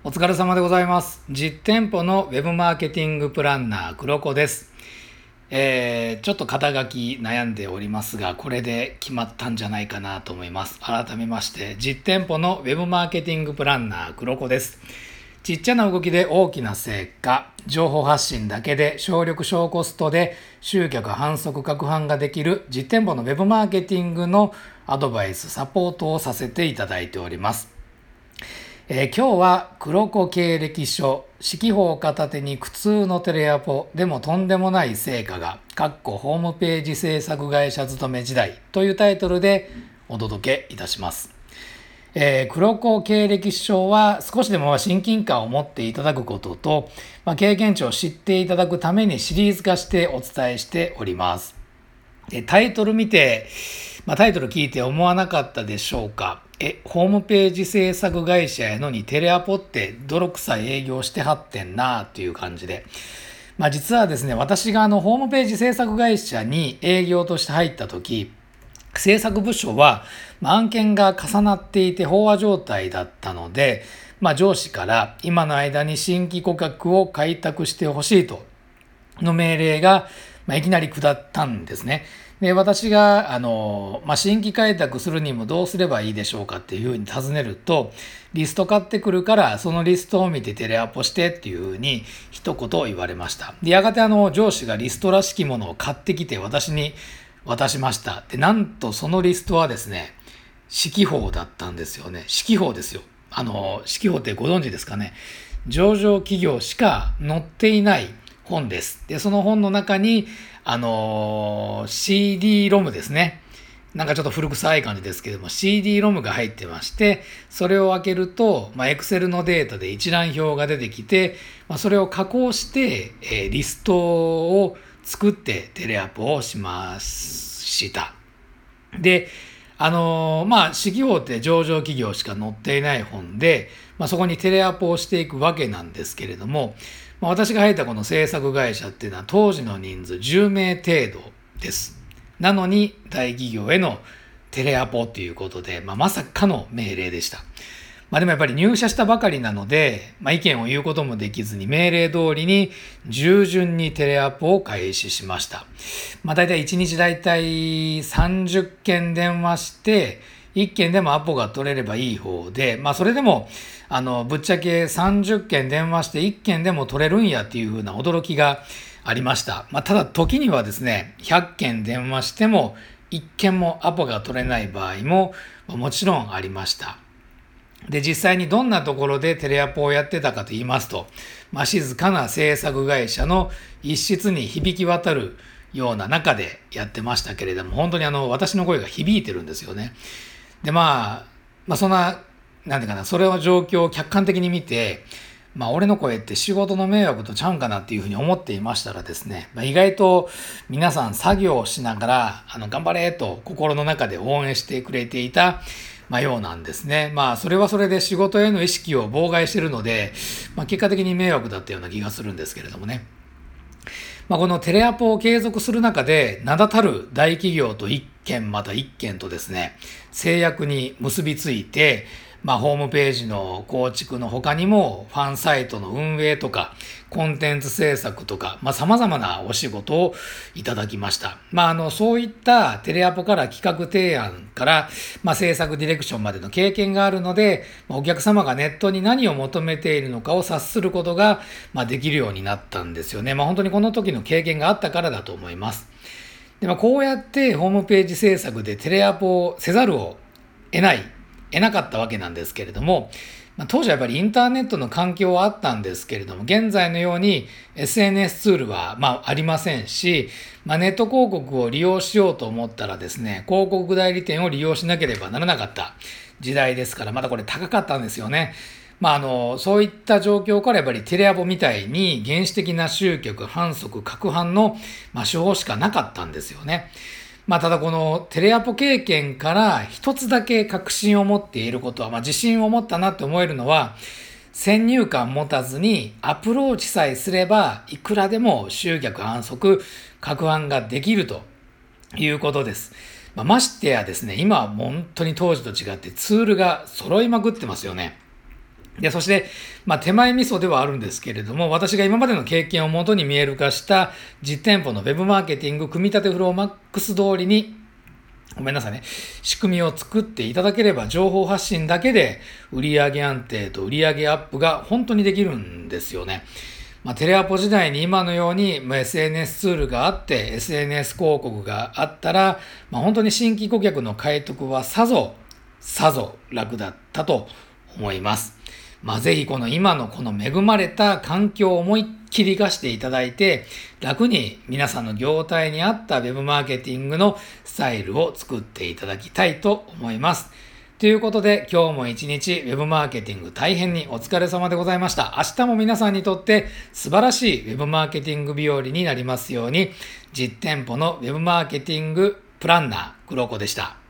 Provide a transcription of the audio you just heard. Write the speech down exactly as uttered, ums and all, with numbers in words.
お疲れ様でございます。実店舗のウェブマーケティングプランナー黒子です。えー、ちょっと肩書き悩んでおりますが、これで決まったんじゃないかなと思います。改めまして、実店舗のウェブマーケティングプランナー黒子です。ちっちゃな動きで大きな成果、情報発信だけで省力小コストで集客販促拡販ができる実店舗のウェブマーケティングのアドバイス、サポートをさせていただいております。えー、今日は黒子経歴書、指揮法片手に苦痛のテレアポでもとんでもない成果が、かっこホームページ制作会社勤め時代というタイトルでお届けいたします。えー、黒子経歴書は少しでも親近感を持っていただくことと、まあ、経験値を知っていただくためにシリーズ化してお伝えしております。でタイトル見て、まあ、タイトル聞いて思わなかったでしょうか。え、ホームページ制作会社やのにテレアポって泥臭い営業してはってんなっていう感じで。まあ実はですね、私があのホームページ制作会社に営業として入った時、制作部署は案件が重なっていて飽和状態だったので、まあ上司から今の間に新規顧客を開拓してほしいとの命令が、まあ、いきなり下ったんですね。で、私が、あの、まあ、新規開拓するにもどうすればいいでしょうかっていうふうに尋ねると、リスト買ってくるから、そのリストを見てテレアポしてっていうふうに一言言われました。で、やがてあの、上司がリストらしきものを買ってきて私に渡しました。で、なんとそのリストはですね、指揮法だったんですよね。指揮法ですよ。あの、指揮法ってご存知ですかね。上場企業しか載っていない本です。で、その本の中に、あのー、シーディー ロムですね。なんかちょっと古臭い感じですけども、シーディー ロムが入ってまして、それを開けると、まあ、Excel のデータで一覧表が出てきて、まあ、それを加工して、えー、リストを作ってテレアポをしました。で、あのー、まあ、指揮法って上場企業しか載っていない本で、まあ、そこにテレアポをしていくわけなんですけれども、まあ、私が入ったこの制作会社っていうのは当時の人数じゅうめい程度です。なのに大企業へのテレアポっていうことで、まあ、まさかの命令でした。まあでもやっぱり入社したばかりなので、まあ、意見を言うこともできずに命令通りに従順にテレアポを開始しました。まあ大体いちにち大体さんじゅっけん電話して、いっけんでもアポが取れればいい方で、まあそれでも、あの、ぶっちゃけさんじゅっけん電話していっけんでも取れるんやっていう風な驚きがありました。まあただ時にはですね、ひゃっけん電話してもいっけんもアポが取れない場合ももちろんありました。で、実際にどんなところでテレアポをやってたかと言いますと、まあ、静かな制作会社の一室に響き渡るような中でやってましたけれども、本当にあの、私の声が響いてるんですよね。で、まあ、まあ、そんな、なんていうかな、それの状況を客観的に見て、まあ、俺の声って仕事の迷惑とちゃうんかなっていうふうに思っていましたらですね、まあ、意外と皆さん作業をしながら、あの、頑張れと心の中で応援してくれていた、まあ、ようなんですね。まあ、それはそれで仕事への意識を妨害しているので、まあ、結果的に迷惑だったような気がするんですけれどもね。まあ、このテレアポを継続する中で、名だたる大企業と一件また一件とですね、制約に結びついて、まあ、ホームページの構築の他にも、ファンサイトの運営とか、コンテンツ制作とか、まあ、様々なお仕事をいただきました。まあ、あの、そういったテレアポから企画提案から、まあ、制作ディレクションまでの経験があるので、お客様がネットに何を求めているのかを察することが、まあ、できるようになったんですよね。まあ、本当にこの時の経験があったからだと思います。で、まあ、こうやってホームページ制作でテレアポをせざるを得ない、得なかったわけなんですけれども、まあ、当時はやっぱりインターネットの環境はあったんですけれども、現在のように エスエヌエス ツールはまあありませんし、まあ、ネット広告を利用しようと思ったらですね、広告代理店を利用しなければならなかった時代ですから、まだこれ高かったんですよね。まああの、そういった状況からやっぱりテレアポみたいに原始的な集客、販促、拡販の、まあ、手法しかなかったんですよね。まあただこのテレアポ経験から一つだけ確信を持っていることは、まあ自信を持ったなって思えるのは、先入観持たずにアプローチさえすればいくらでも集客販促、拡販ができるということです。まあ、ましてやですね、今は本当に当時と違ってツールが揃いまくってますよね。 で、そして、まあ、手前味噌ではあるんですけれども、私が今までの経験をもとに見える化した実店舗のウェブマーケティング組み立てフローマックス通りに、ごめんなさいね、仕組みを作っていただければ、情報発信だけで売上安定と売上アップが本当にできるんですよね。まあ、テレアポ時代に今のように エスエヌエス ツールがあって、エスエヌエス 広告があったら、まあ、本当に新規顧客の獲得はさぞ、さぞ楽だったと思います。まあ、ぜひこの今のこの恵まれた環境を思いっきり活かしていただいて、楽に皆さんの業態に合ったウェブマーケティングのスタイルを作っていただきたいと思います。ということで、今日も一日ウェブマーケティング大変にお疲れ様でございました。明日も皆さんにとって素晴らしいウェブマーケティング日和になりますように、実店舗のウェブマーケティングプランナー、黒子でした。